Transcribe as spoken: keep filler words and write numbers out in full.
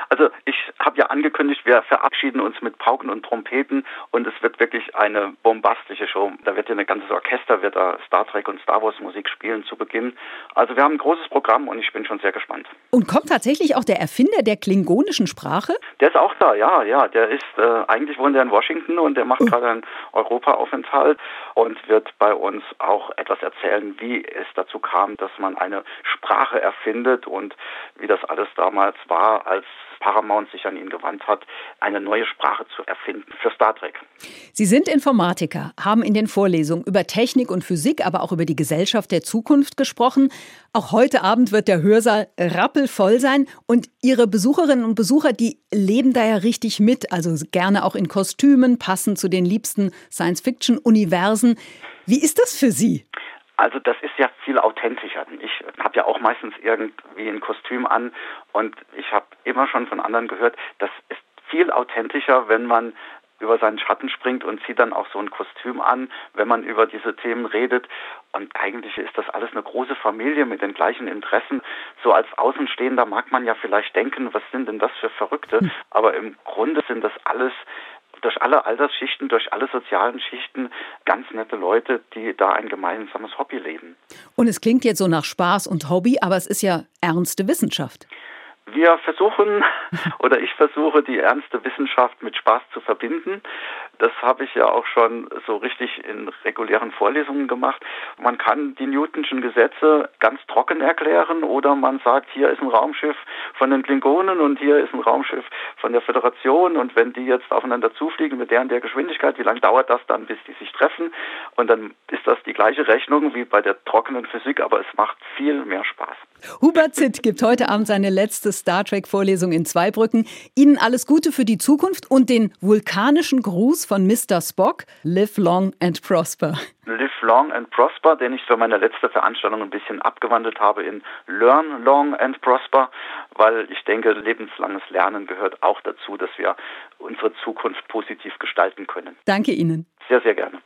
Also ich habe ja angekündigt, wir verabschieden uns mit Pauken und Trompeten und es wird wirklich eine bombastische Show. Da wird ja ein ganzes Orchester, wird da Star Trek und Star Wars Musik spielen zu Beginn. Also wir haben ein großes Programm und ich bin schon sehr gespannt. Und kommt tatsächlich auch der Erfinder der klingonischen Sprache? Der ist auch da, ja, ja. Der ist, äh, eigentlich wohnt er in Washington und der macht oh. gerade einen Europaaufenthalt und wird bei uns auch etwas erzählen, wie es dazu kam, dass man eine Sprache erfindet und wie das alles damals war, als Paramount sich an ihn gewandt hat, eine neue Sprache zu erfinden für Star Trek. Sie sind Informatiker, haben in den Vorlesungen über Technik und Physik, aber auch über die Gesellschaft der Zukunft gesprochen. Auch heute Abend wird der Hörsaal rappelvoll sein und Ihre Besucherinnen und Besucher, die leben da ja richtig mit, also gerne auch in Kostümen, passend zu den liebsten Science-Fiction-Universen. Wie ist das für Sie? Also das ist ja viel authentischer. Ich habe ja auch meistens irgendwie ein Kostüm an und ich habe immer schon von anderen gehört, das ist viel authentischer, wenn man über seinen Schatten springt und zieht dann auch so ein Kostüm an, wenn man über diese Themen redet. Und eigentlich ist das alles eine große Familie mit den gleichen Interessen. So als Außenstehender mag man ja vielleicht denken, was sind denn das für Verrückte? Aber im Grunde sind das alles durch alle Altersschichten, durch alle sozialen Schichten ganz nette Leute, die da ein gemeinsames Hobby leben. Und es klingt jetzt so nach Spaß und Hobby, aber es ist ja ernste Wissenschaft. Wir versuchen, oder ich versuche, die ernste Wissenschaft mit Spaß zu verbinden. Das habe ich ja auch schon so richtig in regulären Vorlesungen gemacht. Man kann die Newtonschen Gesetze ganz trocken erklären oder man sagt, hier ist ein Raumschiff von den Klingonen und hier ist ein Raumschiff von der Föderation und wenn die jetzt aufeinander zufliegen mit der und der Geschwindigkeit, wie lange dauert das dann, bis die sich treffen? Und dann ist das die gleiche Rechnung wie bei der trockenen Physik, aber es macht viel mehr Spaß. Hubert Zitt gibt heute Abend seine letzte Star Trek-Vorlesung in Zweibrücken. Ihnen alles Gute für die Zukunft und den vulkanischen Gruß von Mister Spock. Live long and prosper. Live long and prosper, den ich für meine letzte Veranstaltung ein bisschen abgewandelt habe in Learn long and prosper, weil ich denke, lebenslanges Lernen gehört auch dazu, dass wir unsere Zukunft positiv gestalten können. Danke Ihnen. Sehr, sehr gerne.